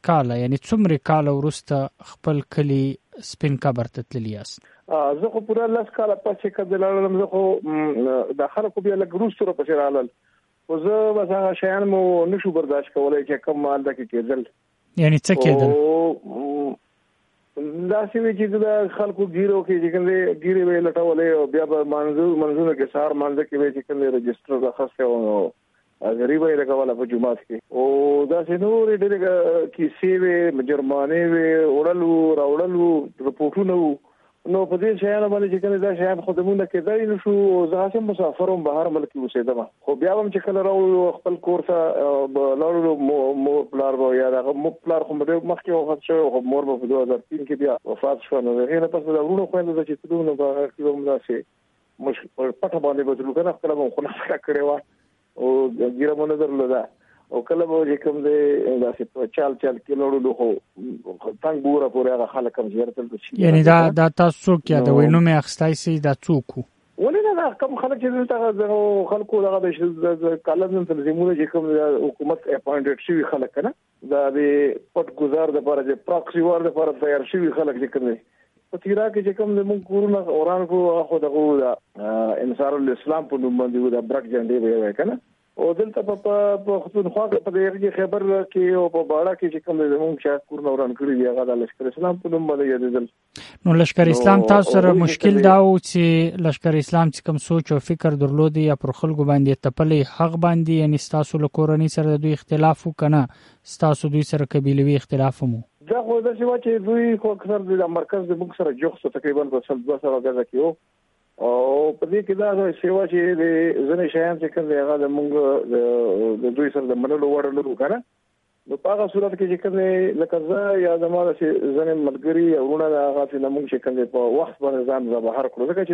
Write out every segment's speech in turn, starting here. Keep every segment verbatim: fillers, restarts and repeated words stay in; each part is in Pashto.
کاله یعنی څومره کاله وروسته خپل کلی سپین قبر ته تللی یاست؟ زه خو پوره لس کاله پسې کده لاړم. زه خو د خلکو بیا لږ وروسته را پسې رالل، خو زه بس هغه شیان مو نشو برداشت کولی چې کوم مال ده کې کېدل. یعنی څه کېدل؟ داسې وي چې د خلکو ګیرو کې چې کوم دی ګیرې به یې لټولې او بیا به منځو منځونه کې سهار مانځه کې به چې کوم دی رجسټر راخستی او حاضري به یې لګوله په جومات کې. او داسې نورې ډېرې کیسې وې، جرمانې وې، وړل وو راوړل وو، رپوټونه وو. نو په دې شیانو باندې چې کوم دا شیان خدمونه کېدای نه شو. زه هم مسافر وم، بهر ملک اوسېدم، خو بیا هم چې کله راوړو خپل کور ته لاړو، مور پلار به یا دغه مور پلار خو مې مخکې وفات شوی، خو مور به په دوه هزار تین کې بیا وفات شوه. نو هغې نه پس د وروڼو خویندو ته چې تلو نو په هغه کې به هم داسې مشکل پټه باندې به تلو که نه، خپله به مو خونه سکه کړې وه او ګیره مو نه درلوده. او کله به چې کوم دی داسې په چال چال کې لړلو، خو تنګ بوره پورې هغه خلک هم زیارت ته شي. یعنی دا دا تاسو څوک یادوئ؟ نوم یې اخیستی سئ، دا څوک وو؟ ولې نه، دا کوم خلک چې دلته دغه خلکو دغه د کالم تنظیمونه چې کوم حکومت اپاینټډ شوي خلک که نه، دا د پټ ګزار دپاره چې پراکسي وار دپاره تیار شوي خلک چې کوم دی په تیرا کې چې کوم زموږ کورونه وران کړو، هغه خو دغه د انصار الاسلام په نوم باندې د برک جنډې به یې وایي که نه. او دلته په پښتونخوا کې په دغه خیبر کې او په باړه کې چې کوم زموږ شاه کورونه وران کړي دي، هغه د لشکر اسلام په نوم باندې یادېدل. نو لشکر اسلام تاسو سره مشکل دا و چې لشکر اسلام چې کوم سوچ او فکر درلودي یا پر خلکو باندې تپلې حق باندې، یعنی ستاسو له کورنۍ سره د دوی اختلاف وکنه، ستاسو دوی سره قبیلوي اختلاف مو؟ دا خو داسې وه چې دوی خو اکثر د مرکز د موږ سره جوخت تقریبا په سل دوه سوه ګزه کې وو. او په دې کې دا سیوا چې د ځینې شیان چې کوم دی هغه د موږ د دوی سره د منلو وړ نه وو که نه. نو په هغه صورت کې چې کوم دی لکه زه یا زما داسې ځینې ملګري یا وروڼه د هغه چې موږ چې کوم دی په وخت باندې ځان را بهر کړو، ځکه چې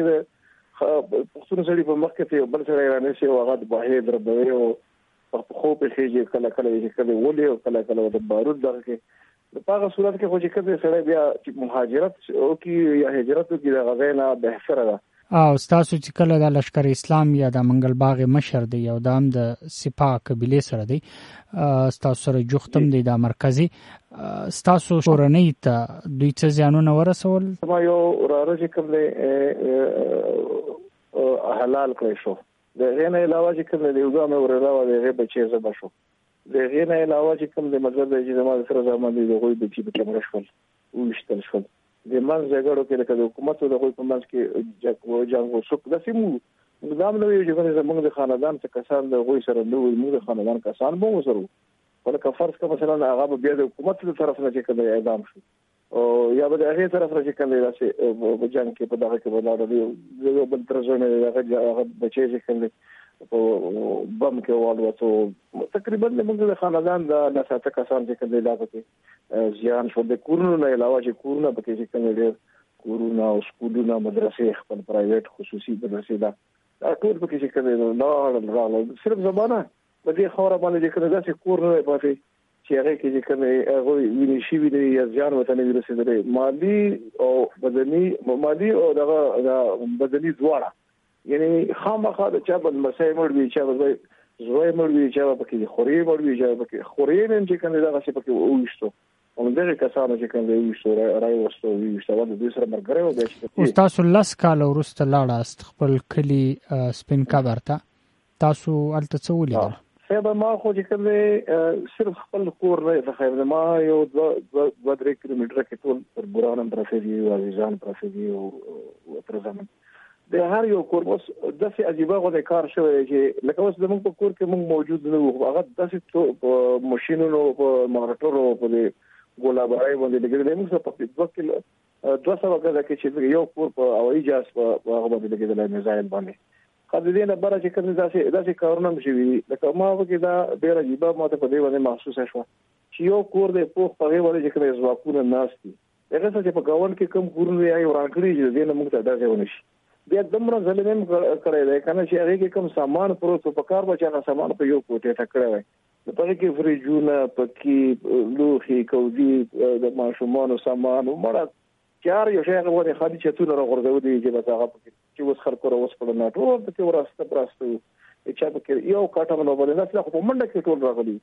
د پښتون سړي په مخ کې یو بل سړی رانیسي او هغه د باهې دربوي او په پښو پېښېږي، کله کله چې کله ولې او کله کله د بارود دغه کې. په هغه صورت کې خو چې کوم دی سړی بیا چې مهاجرت وکړي یا هجرت وکړي د هغې نه بهتره ده. او ستاسو چې کله د لشکر اسلام یا د منګل باغ مشر دی او د هم د سپاه قبیلې سره دی، ستاسو سره جوختم دی دا مرکزي، ستاسو کورنۍ ته دوی څه زیانونه ورسول؟ ما یو وراره چې کوم دی حلال کړی شو، د هغې نه علاوه چې کوم دی یو ځوان مې وراره وه، د هغې بچی ذبح شو. د هغې نه علاوه چې کوم دی مطلب دی چې زما سره زامن دي، د هغوی بچي پکې مړه شول، وویشتل شول. د منځ جګړو کې لکه د حکومت او د هغوی په منځ کې جنګ وشو. داسې موږ دا هم نه ویو چې زموږ د خاندان څه کسان د هغوی سره نه وو، موږ د خاندان کسان به ورسره وو. خو لکه فرض کړه مثلا هغه به بیا د حکومت له طرف نه چې کوم دی اعدام شو، او یا به د هغې طرف نه چې کوم دی داسې په جنګ کې په دغه کې به لاړل، د یو بل تر زوی هغه بچی چې کوم دی په بم کې والوتو. تقریبا زموږ د خاندان د نساته کسان چې کوم دی لا پکې زیان شو. د کورونو نه علاوه چې کورونه پکې چې کوم ډېر کورونه او سکولونه، مدرسې، خپل پرایویټ خصوصي مدرسې، دا دا ټول پکې چې کوم دی لاړل راغلل. صرف زمانه په دې خاوره باندې چې کوم داسې کور نه دی پاتې چې هغې کې چې کوم هغوی وینې شوي دي یا زیان ورته نه وي رسېدلی، مالي او بدني مالي او دغه بدني دواړه. یعنی خامخا د چا به لمسی مړ وي، چا به زوی مړ وي، چا به پکې خورې مړ وي، چا به پکې خورې نه چې کوم دی دغسې پکې وویشتو. همدغې کسانو چې کوم دی وویشتو، راویوستو وویشتو، او د دوی سره ملګری و. بیا چې اوس تاسو لس کاله وروسته لاړاست خپل کلي سپین قبر ته، تاسو هلته څه ولیدل؟ صاحب ما خو چې کوم دی صرف خپل کور نه څخه ما یو دوه درې کیلومتره کې ټول پر بوران هم پراته دي او عزیزان پراته دي او تر زمن د هر یو کور اوس داسې عجیبه غوډه کار شوی چې لکه اوس زموږ په کور کې موږ موجود نه وو، هغه داسې په ماشینونو په مارټرو په ګولابرای باندې لګېدلی. موږ په دوه کیلو دوه سوه ګزه کې چې یو کور په هوایي جهاز په هغه باندې لګېدلی، میزایل باندې. خو د دې نه بره چې کوم داسې داسې کارونه هم شوي دي. لکه ما پکې دا ډېره عجیبه ماته په دې باندې محسوسه شوه چې یو کور دی پوخ، په هغې باندې چې کوم ځواکونه ناست دي، هغه څه چې په ګاونډ کې کوم کورونه یې وران کړي چې د دې نه موږ ته ډزې ونه شي. بیا دومره ظلم هم کړی دی که نه چې هغې کې کوم سامان پروت و، په کار به چانه سامان په یو کوټې ته کړی وی، په هغې کې فریجونه، پکې لوښي، کودي، د ماشومانو سامان، مړه چار یو شی هغه باندې خالي چتونه راغورځولي چې بس هغه پکې چې اوس خلکو راوسپړل نه ټول پکې وراسته پراسته وو، چا پکې یو کاټه باندې باندې داسې خو په منډه کې ټول راغلي.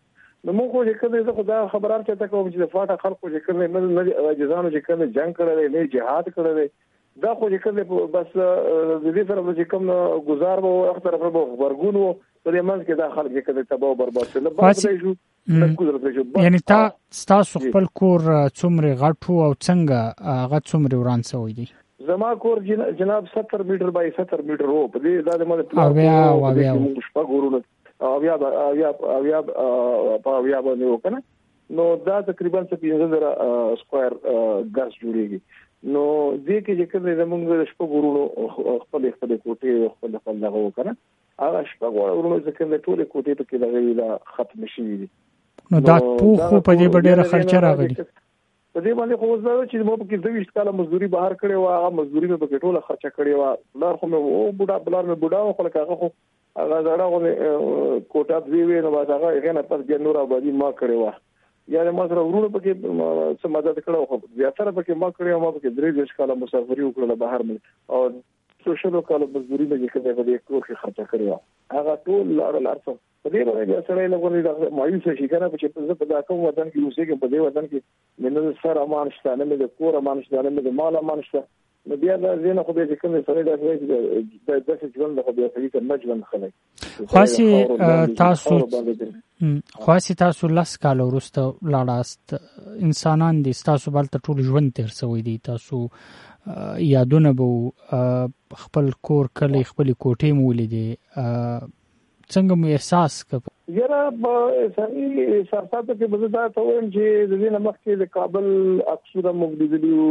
نو موږ خو چې کله زه خدا خبرار چاته کوم چې د فاټه خلکو چې کله نه نه اجزانو چې کله جنگ کړل نه جهاد کړل دا خو چې کله بس د دې سره چې کوم گزار وو اختر پر ورګون وو په دې منځ کې دا خلک چې کله تباہ او برباد شول بعد شو یعنی تا تاسو خپل کور څومره غټو او څنګه هغه څومره وران شوی دی؟ زما کور جناب ستر میټر بای ستر میټر وو په دې دا د مده او بیا او بیا شپه ګورونه او بیا او بیا او بیا په بیا باندې وکنه نو دا تقریبا څه پنځه زره سکوير ګاز جوړیږي. نو دې کې چې کله زمونږ د شپه ګورونو خپل خپل کوټې خپل خپل دغه وکنه هغه شپه ګورونو چې کله ټول کوټې ته کې دغه لا ختم شي دي. نو دا پوخو په دې ډېره خرچه راغلي په دې باندې خو زه چې مو په کې دوه ویشت کاله مزدوري بهر کړې و هغه مزدوري مې په کې ټوله خرچه کړې و بلار خو مې او بوډا بلار مې بوډا خو لکه هغه هغه زړه غو کوټه دی وی نو هغه هغه نه پس جنور آبادی ما کړې و یا ما سره ورونو په کې څه مدد کړو خو زیاتره په کې ما کړې ما په کې درې ویشت کاله مسافري وکړه بهر مې او سوشل کال مزدوري مې کې په دې کور کې خرچه کړې و هغه ټول لار لارڅ په دې باندې سره له غوړي د مایوس شي کنه چې په دا کوم وطن کې اوسېږي په دې وطن کې منل سره امان شته نه د کور امان شته نه د مال امان شته نو بیا دا زینه خو به چې کوم سره دا د داسې ژوند خو بیا فکر نه ژوند خلک خاصي تاسو خاصي تاسو لاس کال ورسته لاړاست انسانان دي تاسو بل ته ټول ژوند تر سوي دي تاسو یادونه بو خپل کور کلی خپل کوټې مولې څنګه مو احساس کړ؟ یاره په سړي احساسات کې به دا ته وایم چې د دې نمخ کې د کابل اکثره مقدسیو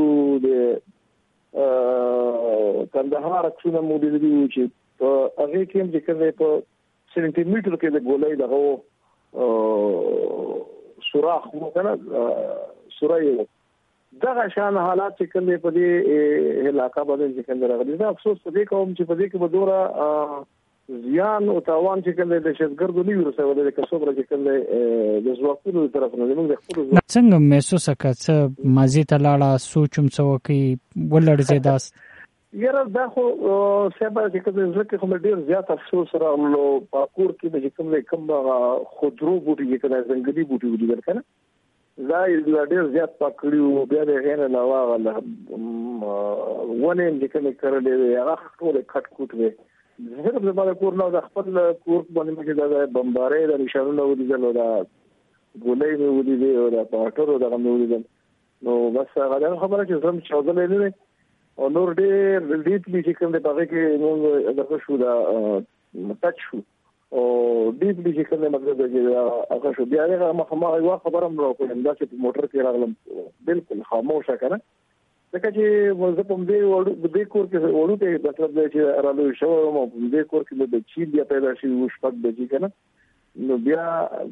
د کندهار اکثره مقدسیو چې په هغه کې هم ذکر دی په سنټي میټر کې د ګولۍ دغه سوراخ مو کنه سورای دغه شان حالات چې کله په دې علاقہ باندې ذکر راغلي دا افسوس په دې کوم چې په دې کې به دوره زیان او تاوان چې کله د شتګردو نیو رسول د کسوبره چې کله د زواکونو طرف نه موږ د خپل څنګه محسوس کړه مازی ته لاړه سوچم څو کې ولړځي داست یاره دا خو سبا چې کله ځکه کوم ډیر زیات افسوس راغلو په کور کې د کوم کوم خودرو بوټي چې کله ځنګلي بوټي ودی کنه زای ډیر زیات پکړیو بیا د غیر علاوه غل ونه چې کله کړلې هغه ټول کټ کوټ وي زه په دې کور نو د خپل کور باندې مې دا بمبارې د نشانونو ودیدل او دا ګولې مې ودیدل او دا پاټرو دا مې ودیدل نو بس هغه خبره چې زم چاودلې نه او نور ډېر ډیپلی چې کوم د باغ کې موږ دغه شو دا ټچ شو او ډیپلی چې کوم مطلب دی هغه شو بیا هغه مخه یو خبره مې راکړم دا چې موټر کې راغلم بالکل خاموشه کنه ځکه چې موږ په دې وړو دې کور کې وړو ته مطلب دی چې رالو شو مو په دې کور کې د چی بیا پیدا شي او شپږ بجې کنه نو بیا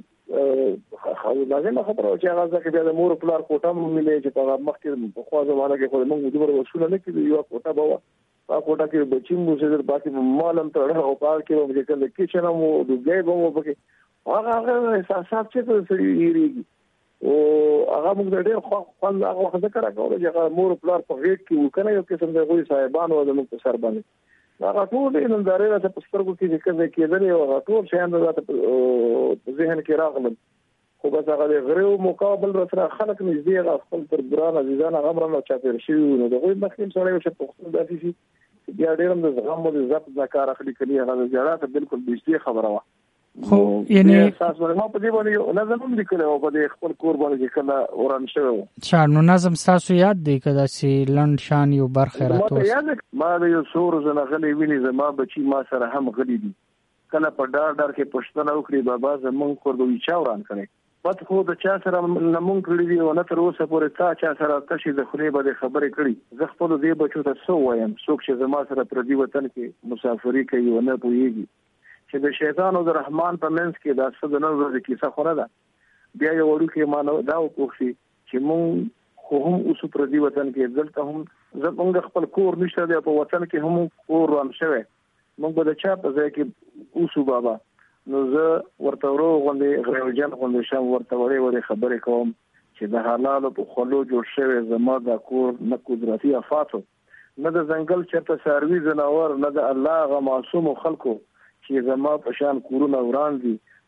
خو لازم خبره چې هغه ځکه بیا د مور پلار کوټه مو ملي چې په مخ کې په خوا زمانه کې خو موږ دومره وسول نه کړو یو کوټه بوا په کوټه کې بچیم مو چې باقي مالم ته او پار کې مو چې کله کچن مو د ګي بمو پکې هغه احساسات چې څه یریږي او هغه موږ ډېر خو خپل هغه وخت ذکر راکوه چې مور پلار په غیږ کې وکنه یو قسم د غوي صاحبانو د موږ سر باندې هغه ټول نن داري راته پسترګو کې ذکر کېدل او هغه ټول شیان راته په ذهن کې راغلل خو بس هغه غریو مقابل سره خلک نږدې هغه خپل پر ګران عزیزان هغه مرنه چاپیر شي نو د غوي مخکې سره یو څه په خپل داسي شي بیا ډېرم د زغم او د ضبط ذکر اخلي کړي هغه ځړه بالکل بيستي خبره وا خو یعنی تاسو ما په دې باندې نظم لیکل او په دې خپل کور باندې کله وران شوی چا نو نظم تاسو یاد دی کدا چې لند شان یو برخه راټوس ما د یو سور زنه غلي ویني زما بچي ما سره هم غلي دي کله په ډار ډار کې پښتنه وکړي بابا زمون کور دوی چا وران کړي پد خو د چا سره نمون کړی دی او نه تر اوسه پورې تا چا سره تشي د خوري به خبرې کړي زه خپل دې بچو ته سو وایم څوک چې زما سره پر دې وطن کې مسافري کوي او نه پويږي چې د شیطان او د رحمان په منځ کې دا څه د نظر د کیسه خوره ده بیا یو وړو کې مانو دا وکړي چې مونږ خو هم اوس پر دې وطن کې دلته هم زمونږ خپل کور نشته دی په وطن کې هم کور روان شوی مونږ به د چا په ځای کې اوسو بابا نو زه ورته ورو غوندې غریوجان غوندې شم ورته وړې وړې خبرې کوم چې د حلالو په خلو جوړ شوی زما د کور نه قدرتي افاتو نه د ځنګل چرته ساروي زناور نه د الله غ معصوم خلکو چې زما په شان کورونه وران دي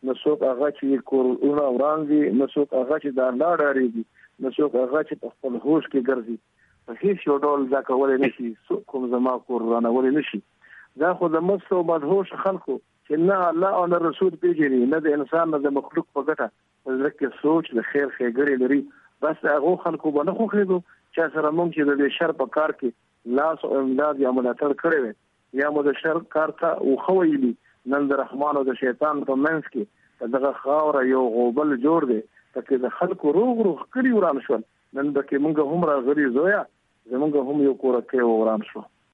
نو څوک هغه چې کورونه وران دي، نو څوک هغه چې د الله ډارېږي، نو څوک هغه چې په خپل هوش کې ګرځي. په هیڅ یو ډول دا کولای نشي څوک کوم زما کور رانولی نشي. دا خو د مست او بدهوش خلکو چې نه الله او نه رسول پیژني، نه د انسان نه د مخلوق په ګټه ځکه سوچ د خیر ښېګړې لري، بس هغه خلکو به نه خوښېږو چې سره موږ چې د شر په کار کې لاس او امداد یا ملاتړ کړی وي یا مو د شر کار ته وښویلي. نن د رحمان او د شیطان په منځ کې دغه خاوره یو غوبل جوړ دی، پکې د خلکو روغ روغ کړي وران شول. نن پکې موږ هم راغلي زویا، زمونږ هم یو کورکې وران شو.